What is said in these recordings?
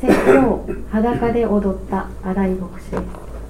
説教裸で踊った新井牧師です。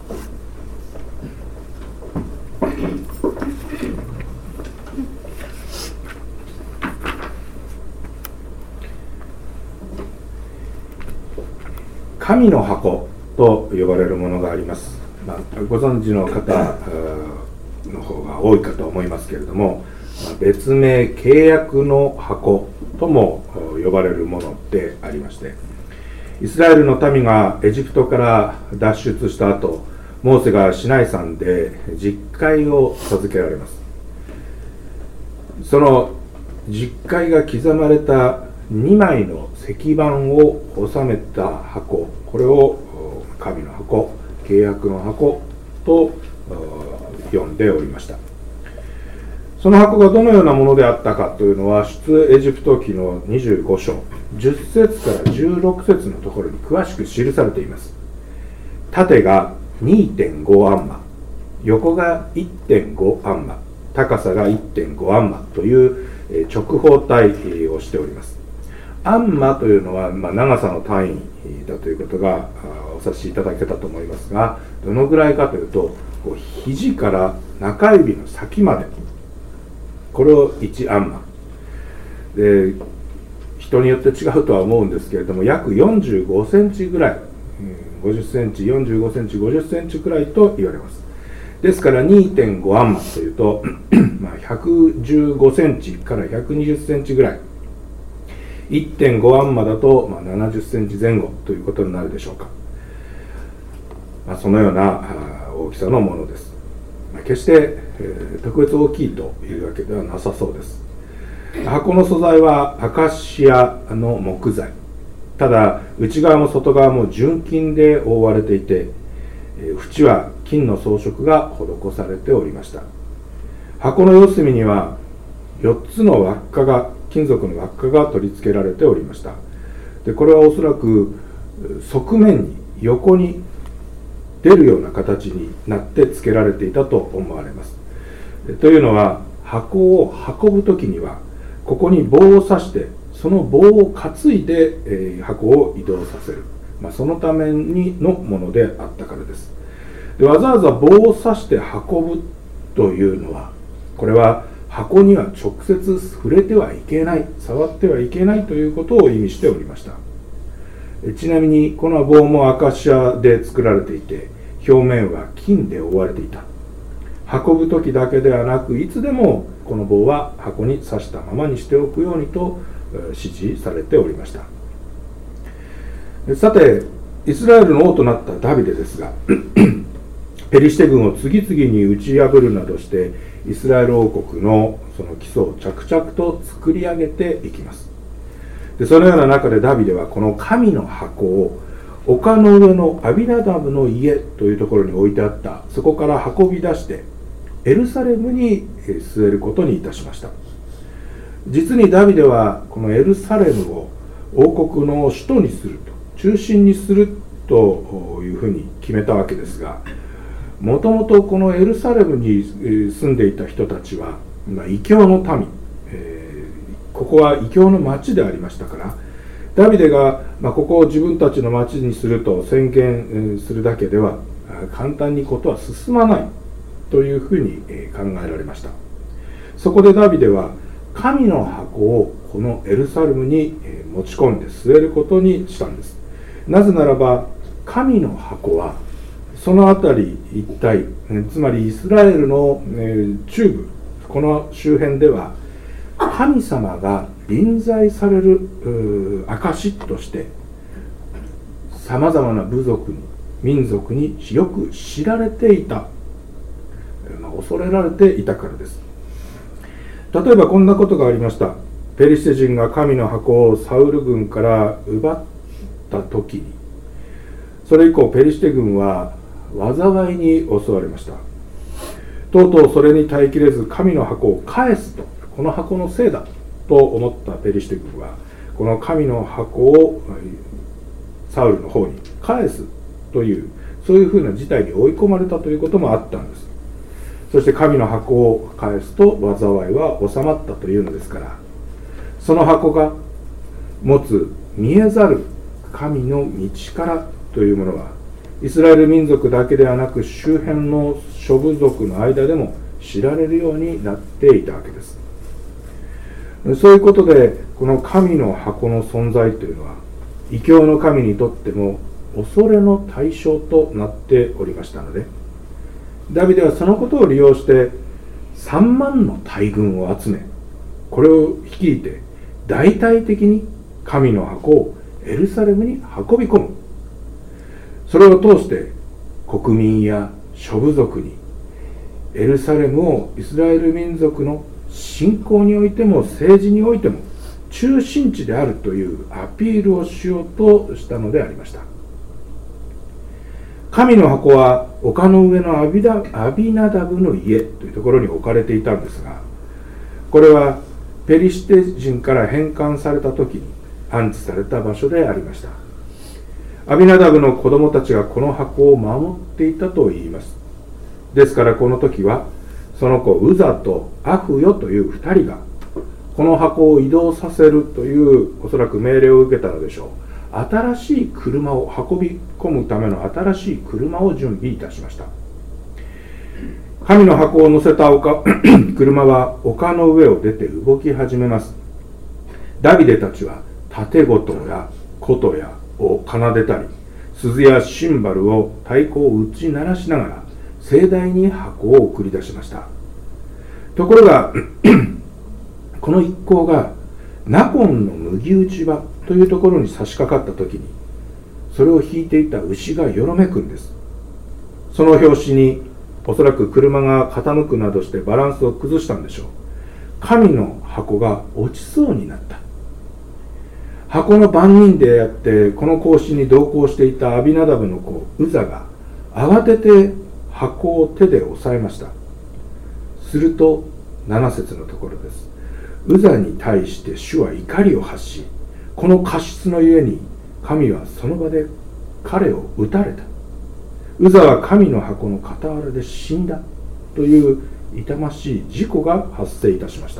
神の箱と呼ばれるものがあります。ご存知の方の方が多いかと思いますけれども、別名契約の箱とも呼ばれるものでありまして、イスラエルの民がエジプトから脱出した後、モーセがシナイ山で十戒を授けられます。その十戒が刻まれた2枚の石板を収めた箱、これを神の箱、契約の箱と呼んでおりました。その箱がどのようなものであったかというのは、出エジプト記の25章10節から16節のところに詳しく記されています。縦が 2.5 アンマ、横が 1.5 アンマ、高さが 1.5 アンマという直方体をしております。アンマというのは、長さの単位だということがお察しいただけたと思いますが、どのぐらいかというと、肘から中指の先まで、これを1アンマで、人によって違うとは思うんですけれども、約45センチぐらい、50センチ、45センチ、50センチくらいと言われます。ですから 2.5 アンマというと115センチから120センチぐらい、1.5 アンマだと70センチ前後ということになるでしょうか。そのような大きさのものです。決して特別大きいというわけではなさそうです。箱の素材はアカシアの木材。ただ内側も外側も純金で覆われていて、縁は金の装飾が施されておりました。箱の四隅には4つの輪っかが、金属の輪っかが取り付けられておりました。でこれはおそらく側面に横に出るような形になって付けられていたと思われます。というのは、箱を運ぶときにはここに棒を刺して、その棒を担いで、箱を移動させる、そのためにのものであったからです。でわざわざ棒を刺して運ぶというのは、これは箱には直接触れてはいけない、触ってはいけないということを意味しておりました。ちなみにこの棒もアカシアで作られていて、表面は金で覆われていた。運ぶ時だけではなく、いつでもこの棒は箱に刺したままにしておくようにと指示されておりました。さて、イスラエルの王となったダビデですがペリシテ軍を次々に打ち破るなどして、イスラエル王国のその基礎を着々と作り上げていきます。でそのような中でダビデはこの神の箱を丘の上のアビナダブの家というところに置いてあった、そこから運び出してエルサレムに据えることにいたしました。実にダビデはこのエルサレムを王国の首都にすると、中心にするというふうに決めたわけですが、もともとこのエルサレムに住んでいた人たちは異教の民、ここは異教の町でありましたから、ダビデがここを自分たちの町にすると宣言するだけでは簡単にことは進まないというふうに考えられました。そこでダビデは神の箱をこのエルサレムに持ち込んで据えることにしたんです。なぜならば、神の箱はその辺り一帯、つまりイスラエルの中部、この周辺では神様が臨在される証としてさまざまな部族に、民族によく知られていた、恐れられていたからです。例えばこんなことがありました。ペリシテ人が神の箱をサウル軍から奪った時に、それ以降ペリシテ軍は災いに襲われました。とうとうそれに耐えきれず、神の箱を返すと、この箱のせいだと思ったペリシテ軍は、この神の箱をサウルの方に返すという、そういうふうな事態に追い込まれたということもあったんです。そして神の箱を返すと災いは収まったというのですから、その箱が持つ見えざる神の道からというものは、イスラエル民族だけではなく周辺の諸部族の間でも知られるようになっていたわけです。そういうことで、この神の箱の存在というのは、異教の神にとっても恐れの対象となっておりましたので、ダビデはそのことを利用して3万の大軍を集め、これを率いて大々的に神の箱をエルサレムに運び込む。それを通して国民や諸部族にエルサレムをイスラエル民族の信仰においても政治においても中心地であるというアピールをしようとしたのでありました。神の箱は丘の上のアビナダブの家というところに置かれていたんですが、これはペリシテ人から返還された時に安置された場所でありました。アビナダブの子供たちがこの箱を守っていたといいます。ですからこの時はその子ウザとアフヨという2人がこの箱を移動させるというおそらく命令を受けたのでしょう。新しい車を運び込むための新しい車を準備いたしました。神の箱を乗せた車は丘の上を出て動き始めます。ダビデたちは盾琴や琴やを奏でたり、鈴やシンバルを太鼓を打ち鳴らしながら盛大に箱を送り出しました。ところがこの一行がナコンの麦打ち場というところに差し掛かった時に、それを引いていた牛がよろめくんです。その拍子におそらく車が傾くなどしてバランスを崩したんでしょう。神の箱が落ちそうになった。箱の番人であってこの行進に同行していたアビナダブの子ウザが慌てて箱を手で押さえました。すると7節のところです。ウザに対して主は怒りを発し、この過失のゆえに神はその場で彼を撃たれた。ウザは神の箱の傍らで死んだという痛ましい事故が発生いたしました。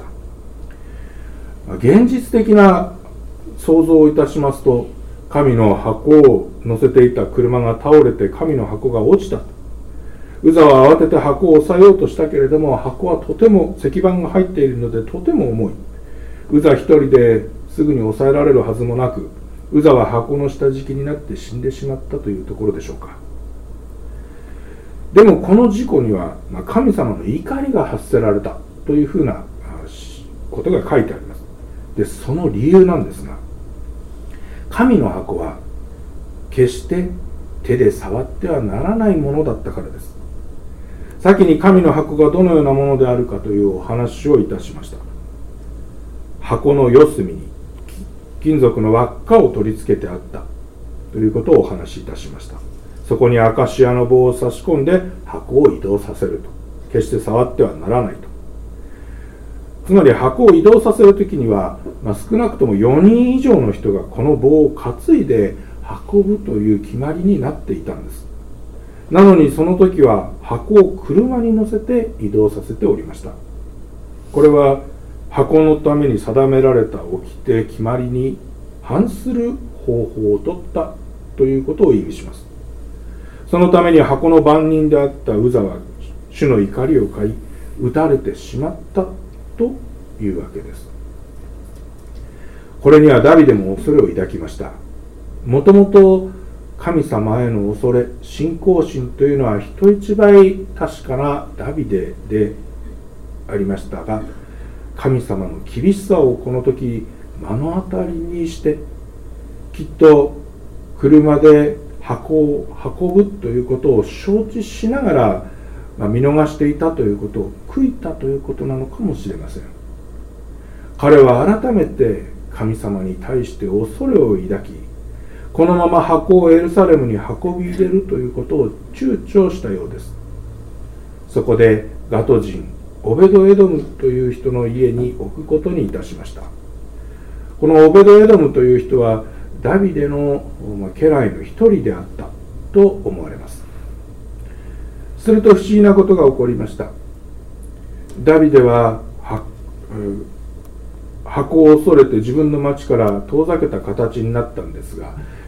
現実的な想像をいたしますと、神の箱を乗せていた車が倒れて神の箱が落ちた。ウザは慌てて箱を押さえようとしたけれども、箱はとても石板が入っているのでとても重い。ウザ一人ですぐに抑えられるはずもなく、ウザは箱の下敷きになって死んでしまったというところでしょうか。でもこの事故には神様の怒りが発せられたというふうなことが書いてあります。で、その理由なんですが、神の箱は決して手で触ってはならないものだったからです。先に神の箱がどのようなものであるかというお話をいたしました。箱の四隅に金属の輪っかを取り付けてあったということをお話しいたしました。そこにアカシアの棒を差し込んで箱を移動させると。決して触ってはならないと。つまり箱を移動させるときには、少なくとも4人以上の人がこの棒を担いで運ぶという決まりになっていたんです。なのにその時は箱を車に乗せて移動させておりました。これは箱のために定められた掟決まりに反する方法を取ったということを意味します。そのために箱の番人であったウザは主の怒りを買い、撃たれてしまったというわけです。これにはダビデも恐れを抱きました。もともと神様への恐れ、信仰心というのは人一倍確かなダビデでありましたが、神様の厳しさをこの時目の当たりにして、きっと車で箱を運ぶということを承知しながら、見逃していたということを悔いたということなのかもしれません。彼は改めて神様に対して恐れを抱き、このまま箱をエルサレムに運び入れるということを躊躇したようです。そこでガト人オベドエドムという人の家に置くことにいたしました。このオベドエドムという人はダビデの家来の一人であったと思われます。すると不思議なことが起こりました。ダビデは箱を恐れて自分の町から遠ざけた形になったんですが、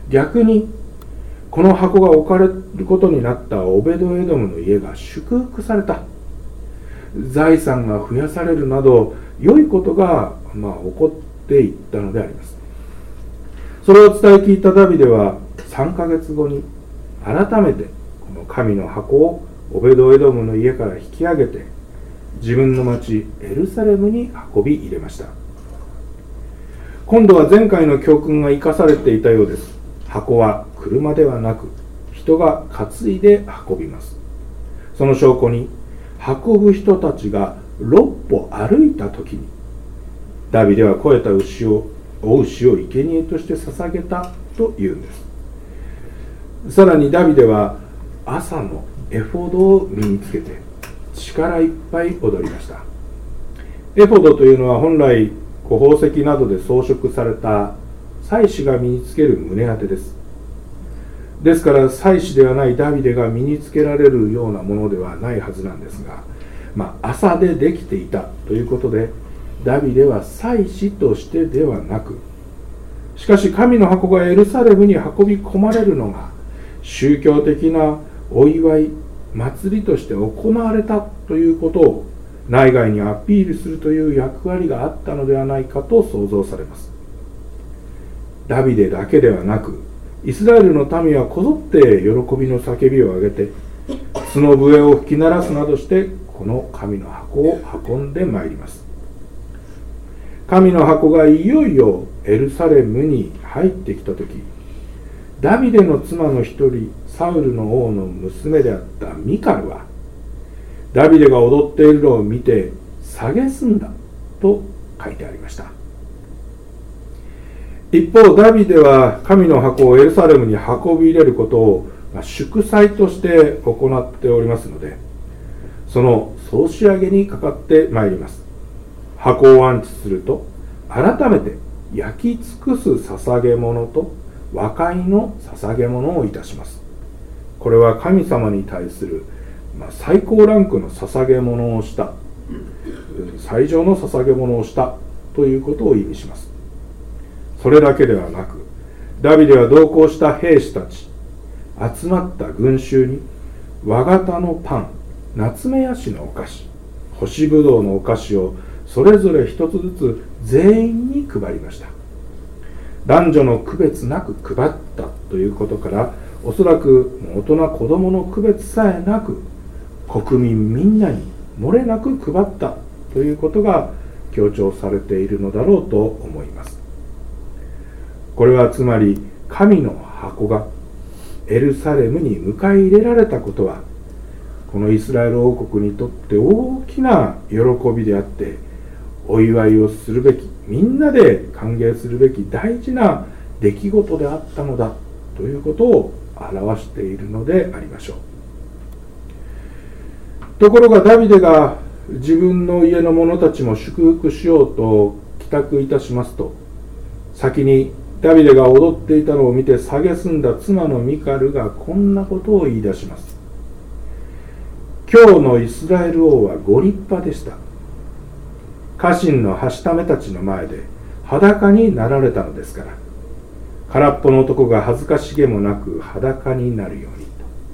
逆にこの箱が置かれることになったオベドエドムの家が祝福された、財産が増やされるなど良いことが起こっていったのであります。それを伝え聞いたダビデは3ヶ月後に改めてこの神の箱をオベドエドムの家から引き上げて自分の町エルサレムに運び入れました。今度は前回の教訓が生かされていたようです。箱は車ではなく人が担いで運びます。その証拠に運ぶ人たちが6歩歩いた時にダビデは肥えた牛を生贄として捧げたというんです。さらにダビデは朝のエフォドを身につけて力いっぱい踊りました。エフォドというのは本来宝石などで装飾された祭司が身につける胸当てです。ですから祭司ではないダビデが身につけられるようなものではないはずなんですが、麻でできていたということでダビデは祭司としてではなく、しかし神の箱がエルサレムに運び込まれるのが宗教的なお祝い祭りとして行われたということを内外にアピールするという役割があったのではないかと想像されます。ダビデだけではなくイスラエルの民はこぞって喜びの叫びを上げて角笛を吹き鳴らすなどしてこの神の箱を運んでまいります。神の箱がいよいよエルサレムに入ってきたとき、ダビデの妻の一人サウルの王の娘であったミカルはダビデが踊っているのを見て蔑んだと書いてありました。一方ダビデは神の箱をエルサレムに運び入れることを祝祭として行っておりますので、その総仕上げにかかってまいります。箱を安置すると改めて焼き尽くす捧げ物と和解の捧げ物をいたします。これは神様に対する最高ランクの捧げ物をした、最上の捧げ物をしたということを意味します。それだけではなくダビデは同行した兵士たち、集まった群衆に和型のパン、ナツメヤシのお菓子、干しぶどうのお菓子をそれぞれ一つずつ全員に配りました。男女の区別なく配ったということから、おそらく大人子供の区別さえなく国民みんなに漏れなく配ったということが強調されているのだろうと思います。これはつまり神の箱がエルサレムに迎え入れられたことはこのイスラエル王国にとって大きな喜びであって、お祝いをするべき、みんなで歓迎するべき大事な出来事であったのだということを表しているのでありましょう。ところがダビデが自分の家の者たちも祝福しようと帰宅いたしますと、先にダビデが踊っていたのを見て蔑んだ妻のミカルがこんなことを言い出します。今日のイスラエル王はご立派でした。家臣のはしためたちの前で裸になられたのですから、空っぽの男が恥ずかしげもなく裸になるようにと。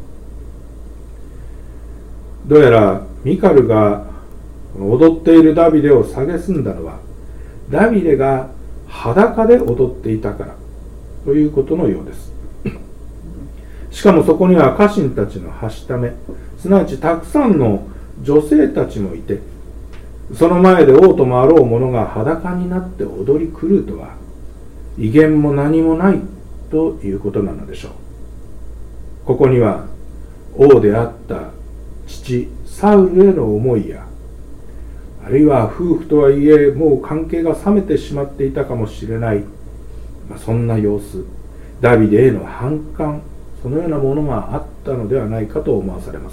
どうやらミカルが踊っているダビデを蔑んだのはダビデが裸で踊っていたからということのようです。しかもそこには家臣たちのはしため、すなわちたくさんの女性たちもいて、その前で王ともあろう者が裸になって踊り狂うとは威厳も何もないということなのでしょう。ここには王であった父サウルへの思いや、あるいは夫婦とはいえもう関係が冷めてしまっていたかもしれない、そんな様子、ダビデへの反感、そのようなものがあったのではないかと思わされます。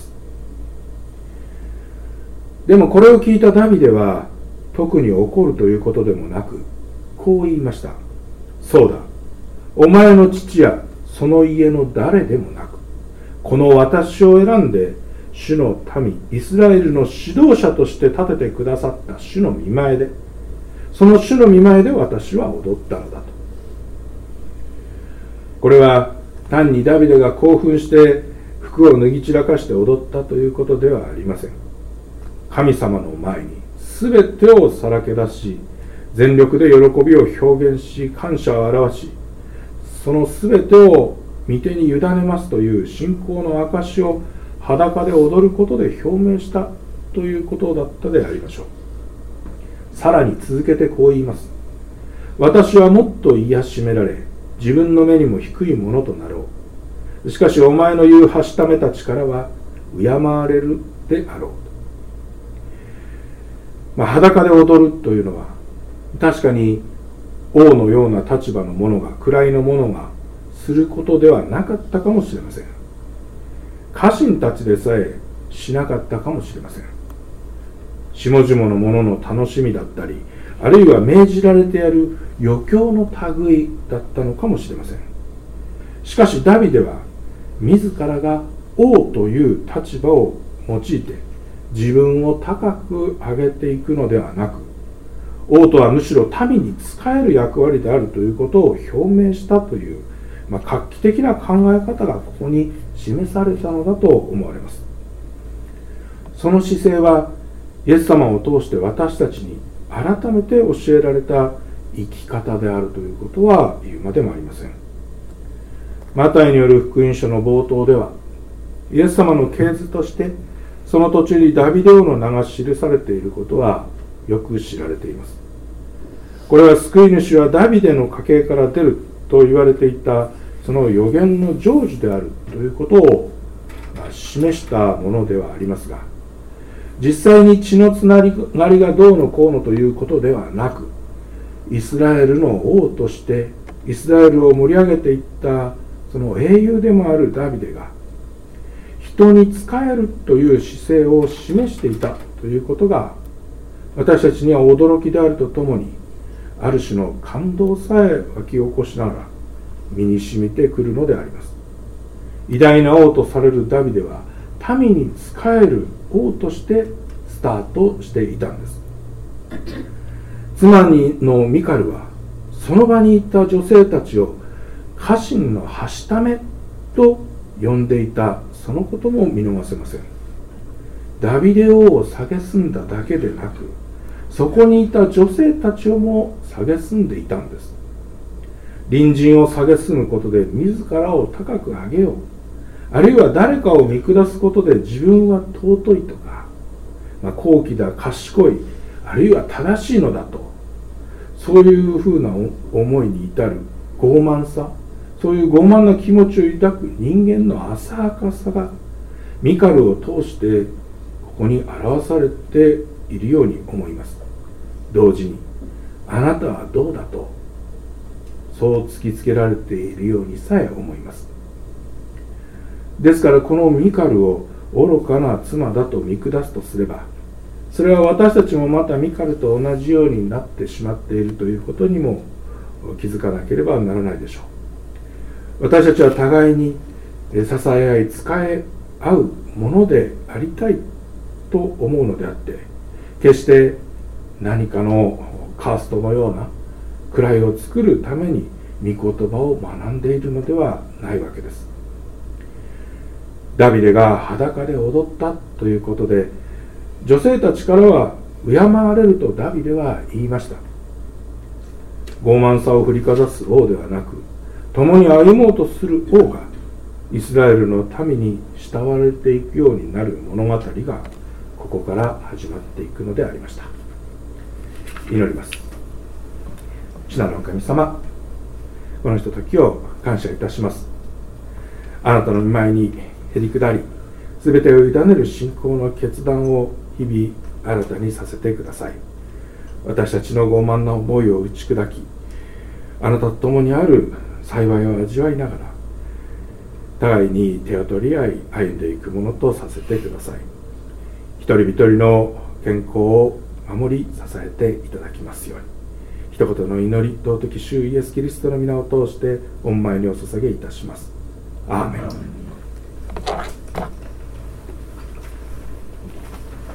でもこれを聞いたダビデは特に怒るということでもなく、こう言いました。そうだ、お前の父やその家の誰でもなく、この私を選んで主の民イスラエルの指導者として立ててくださった主の御前で、その主の御前で私は踊ったのだと。 これは単にダビデが興奮して服を脱ぎ散らかして踊ったということではありません。神様の前に全てをさらけ出し、全力で喜びを表現し、感謝を表し、その全てを御手に委ねますという信仰の証を裸で踊ることで表明したということだったでありましょう。さらに続けてこう言います。私はもっと癒しめられ、自分の目にも低いものとなろう。しかしお前の言うはしためた力は敬われるであろう。裸で踊るというのは、確かに王のような立場の者が、位の者がすることではなかったかもしれません。家臣たちでさえしなかったかもしれません。下々の者の楽しみだったり、あるいは命じられてやる余興の類だったのかもしれません。しかしダビデは自らが王という立場を用いて自分を高く上げていくのではなく、王とはむしろ民に仕える役割であるということを表明したという、画期的な考え方がここに示されたのだと思われます。その姿勢はイエス様を通して私たちに改めて教えられた生き方であるということは言うまでもありません。マタイによる福音書の冒頭では、イエス様の系図としてその途中にダビデ王の名が記されていることはよく知られています。これは救い主はダビデの家系から出ると言われていたその予言の成就であるということを示したものではありますが、実際に血のつながりがどうのこうのということではなく、イスラエルの王としてイスラエルを盛り上げていったその英雄でもあるダビデが人に仕えるという姿勢を示していたということが、私たちには驚きであるとともに、ある種の感動さえ湧き起こしながら身に染みてくるのであります。偉大な王とされるダビデは民に仕える王としてスタートしていたんです。妻のミカルはその場にいた女性たちを家臣のはしためと呼んでいた、そのことも見逃せません。ダビデ王を蔑んだだけでなく、そこにいた女性たちをも蔑んでいたんです。隣人を蔑むことで自らを高く上げよう、あるいは誰かを見下すことで自分は尊いとか、高貴だ、賢い、あるいは正しいのだと、そういうふうな思いに至る傲慢さ、そういう傲慢な気持ちを抱く人間の浅はかさがミカルを通してここに表されているように思います。同時にあなたはどうだとそう突きつけられているようにさえ思います。ですからこのミカルを愚かな妻だと見下すとすれば、それは私たちもまたミカルと同じようになってしまっているということにも気づかなければならないでしょう。私たちは互いに支え合い仕え合うものでありたいと思うのであって、決して何かのカーストのような位を作るために御言葉を学んでいるのではないわけです。ダビデが裸で踊ったということで、女性たちからは敬われるとダビデは言いました。傲慢さを振りかざす王ではなく、共に歩もうとする王がイスラエルの民に慕われていくようになる物語がここから始まっていくのでありました。祈ります。主なるお神様、このひとときを感謝いたします。あなたの御前にへり下り、すべてを委ねる信仰の決断を日々新たにさせてください。私たちの傲慢な思いを打ち砕き、あなたと共にある幸いを味わいながら、互いに手を取り合い歩んでいくものとさせてください。一人一人の健康を守り支えていただきますように、一言の祈り、尊き主イエスキリストの皆を通して御前にお捧げいたします。アーメン。